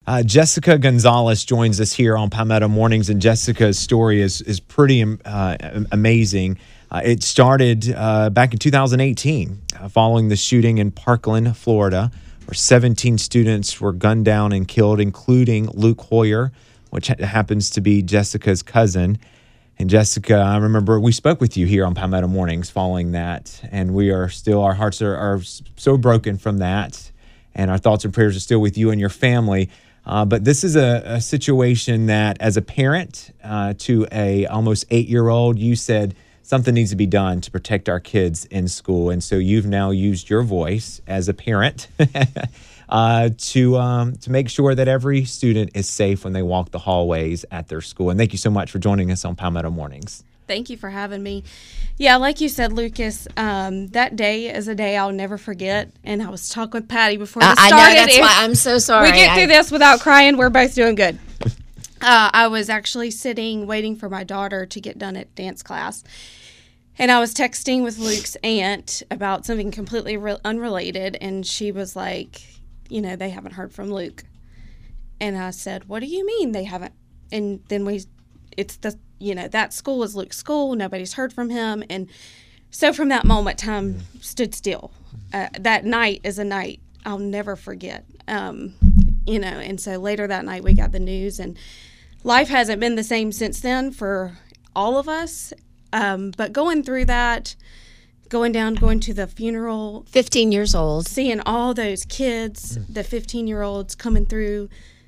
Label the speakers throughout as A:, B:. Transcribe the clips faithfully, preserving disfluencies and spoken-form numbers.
A: Uh, Jessica Gonzalez joins us here on Palmetto Mornings, and Jessica's story is is pretty uh, amazing. Uh, it started uh, back in two thousand eighteen, uh, following the shooting in Parkland, Florida, where seventeen students were gunned down and killed, including Luke Hoyer, which ha- happens to be Jessica's cousin. And Jessica, I remember we spoke with you here on Palmetto Mornings following that, and we are still, our hearts are, are so broken from that, and our thoughts and prayers are still with you and your family. Uh, but this is a, a situation that, as a parent uh, to a almost eight-year-old, you said something needs to be done to protect our kids in school, and so you've now used your voice as a parent uh, to um, to make sure that every student is safe when they walk the hallways at their school. And thank you so much for joining us on Palmetto Mornings.
B: Thank you for having me. Yeah, like you said, Lucas, um, that day is a day I'll never forget. And I was talking with Patty before we
C: uh,
B: started.
C: I know, that's why I'm so sorry.
B: We get through
C: I...
B: this without crying. We're both doing good. Uh, I was actually sitting waiting for my daughter to get done at dance class. And I was texting with Luke's aunt about something completely re- unrelated. And she was like, you know, they haven't heard from Luke. And I said, what do you mean they haven't? And then we, it's the, you know, that school is Luke's school. Nobody's heard from him. And so from that moment, time stood still. Uh, that night is a night I'll never forget. Um, you know, and so later that night we got the news, and life hasn't been the same since then for all of us. Um, but going through that, going down, going to the funeral.
C: fifteen years old.
B: Seeing all those kids, the fifteen-year-olds coming through,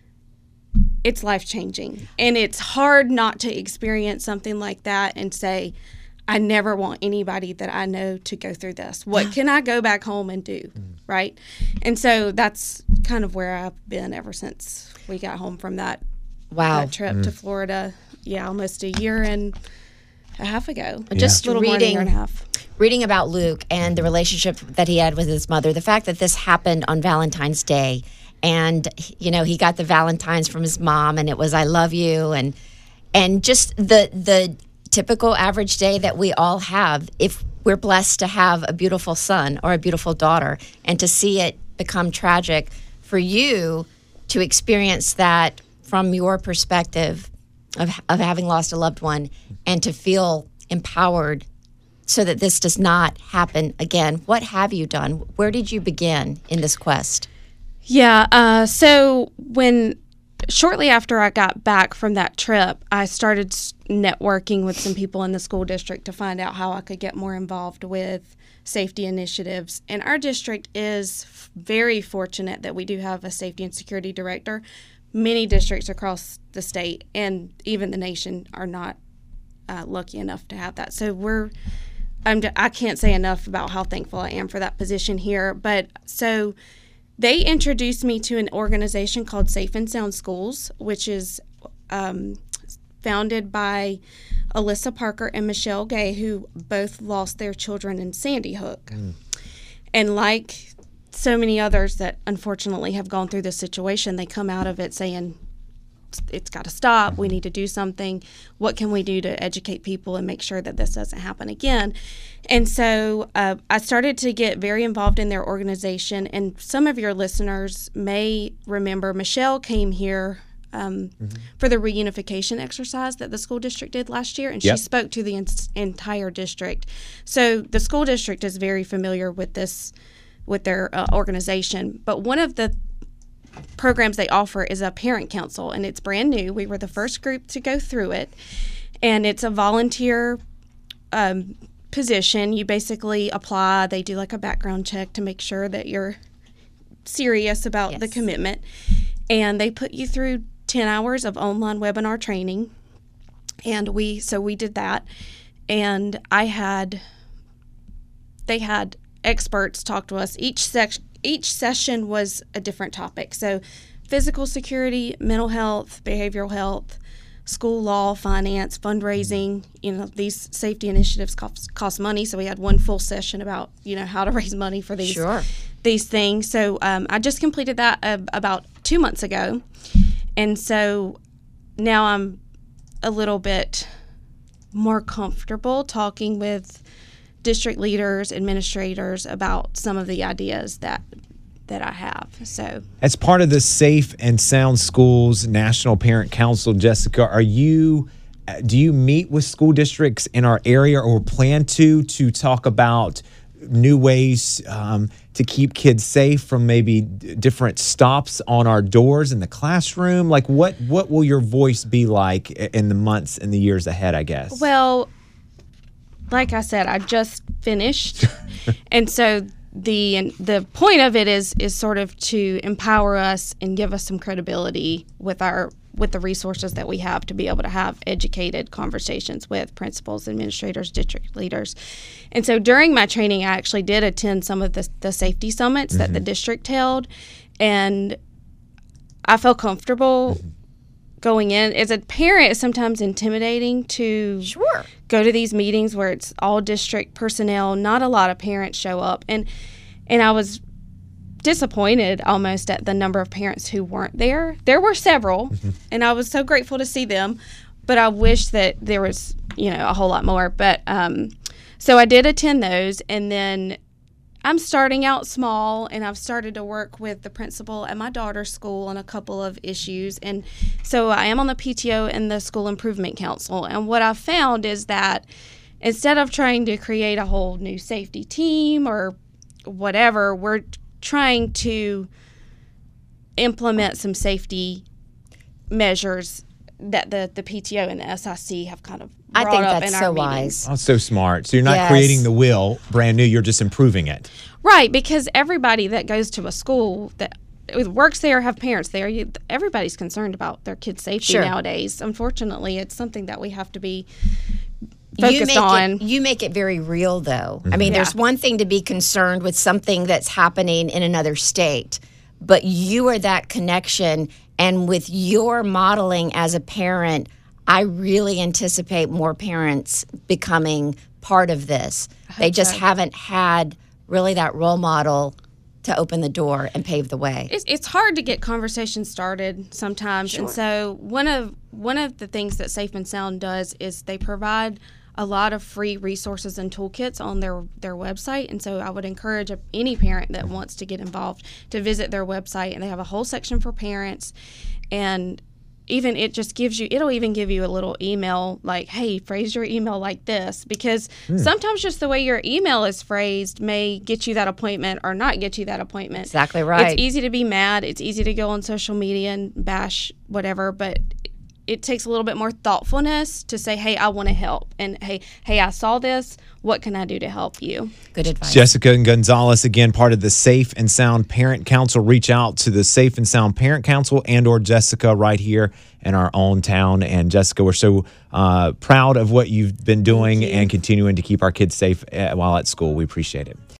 B: it's life-changing. And it's hard not to experience something like that and say, I never want anybody that I know to go through this. What can I go back home and do, right? And so that's kind of where I've been ever since we got home from that,
C: wow.
B: that trip mm. to Florida. Yeah, almost a year and a half ago.
C: Yeah. Just
B: a little
C: reading,
B: more than a year and a half.
C: Reading about Luke and the relationship that he had with his mother, the fact that this happened on Valentine's Day, and, you know, he got the Valentines from his mom, and it was, I love you, and and just the the typical average day that we all have if we're blessed to have a beautiful son or a beautiful daughter, and to see it become tragic for you to experience that from your perspective of of having lost a loved one, and to feel empowered so that this does not happen again. What have you done? Where did you begin in this quest?
B: Yeah, uh, so when shortly after I got back from that trip, I started networking with some people in the school district to find out how I could get more involved with safety initiatives. And our district is very fortunate that we do have a safety and security director. Many districts across the state and even the nation are not uh, lucky enough to have that. So we're, I'm, I can't say enough about how thankful I am for that position here. But so they introduced me to an organization called Safe and Sound Schools, which is um, founded by Alyssa Parker and Michelle Gay, who both lost their children in Sandy Hook. Mm. And like so many others that unfortunately have gone through this situation, they come out of it saying, it's got to stop. We need to do something. What can we do to educate people and make sure that this doesn't happen again? And so uh, I started to get very involved in their organization. And some of your listeners may remember Michelle came here um, mm-hmm. for the reunification exercise that the school district did last year. And yep. she spoke to the en- entire district. So the school district is very familiar with this, with their uh, organization. But one of the programs they offer is a parent council, and it's brand new. We were the first group to go through it, and it's a volunteer um, position. You basically apply. They do like a background check to make sure that you're serious about yes. the commitment, and they put you through ten hours of online webinar training. And we so we did that, and I had they had experts talk to us. Each section Each session was a different topic. So physical security, mental health, behavioral health, school law, finance, fundraising. You know, these safety initiatives cost, cost money. So we had one full session about, you know, how to raise money for these
C: sure.
B: these things. So um, I just completed that uh, about two months ago. And so now I'm a little bit more comfortable talking with district leaders, administrators about some of the ideas that that I have. So,
A: as part of the Safe and Sound Schools National Parent Council, Jessica, are you do you meet with school districts in our area or plan to to talk about new ways um, to keep kids safe from maybe d- different stops on our doors in the classroom? Like, what what will your voice be like in the months and the years ahead, I guess?
B: Well, like I said, I just finished. And so the and the point of it is is sort of to empower us and give us some credibility with our with the resources that we have to be able to have educated conversations with principals, administrators, district leaders. And so during my training, I actually did attend some of the, the safety summits mm-hmm. that the district held, and I felt comfortable mm-hmm. going in. As a parent, it's sometimes intimidating to
C: sure.
B: go to these meetings where it's all district personnel. Not a lot of parents show up, and and I was disappointed almost at the number of parents who weren't there. There were several, mm-hmm. and I was so grateful to see them, but I wish that there was, you know, a whole lot more. But um, so I did attend those, and then I'm starting out small, and I've started to work with the principal at my daughter's school on a couple of issues. And so I am on the P T O and the School Improvement Council. And what I've found is that instead of trying to create a whole new safety team or whatever, we're trying to implement some safety measures that the, the P T O and the S I C have kind of brought
C: I think
B: up
C: that's
B: in
C: so
B: our
C: wise.
B: meetings.
A: That's so smart. So you're not
C: Yes.
A: creating the wheel brand new, you're just improving it.
B: Right, because everybody that goes to a school that works there, have parents there, you, everybody's concerned about their kids' safety
C: Sure.
B: nowadays. Unfortunately, it's something that we have to be
C: you
B: focused
C: make
B: on.
C: It, you make it very real, though.
A: Mm-hmm.
C: I mean,
B: Yeah.
C: there's one thing to be concerned with something that's happening in another state, but you are that connection. And with your modeling as a parent, I really anticipate more parents becoming part of this. They just
B: so.
C: haven't had really that role model to open the door and pave the way.
B: It's, it's hard to get conversations started sometimes,
C: Sure.
B: and so one of one of the things that Safe and Sound does is they provide a lot of free resources and toolkits on their their website. And so I would encourage a, any parent that wants to get involved to visit their website, and they have a whole section for parents. And even it just gives you, it'll even give you a little email like, hey, phrase your email like this, because mm. sometimes just the way your email is phrased may get you that appointment or not get you that appointment.
C: Exactly right.
B: It's easy to be mad. It's easy to go on social media and bash whatever, but it takes a little bit more thoughtfulness to say, hey, I want to help. And hey, hey, I saw this. What can I do to help you?
C: Good advice.
A: Jessica Gonzalez, again, part of the Safe and Sound Parent Council. Reach out to the Safe and Sound Parent Council and or Jessica right here in our own town. And Jessica, we're so uh, proud of what you've been doing and continuing to keep our kids safe uh, while at school. We appreciate it.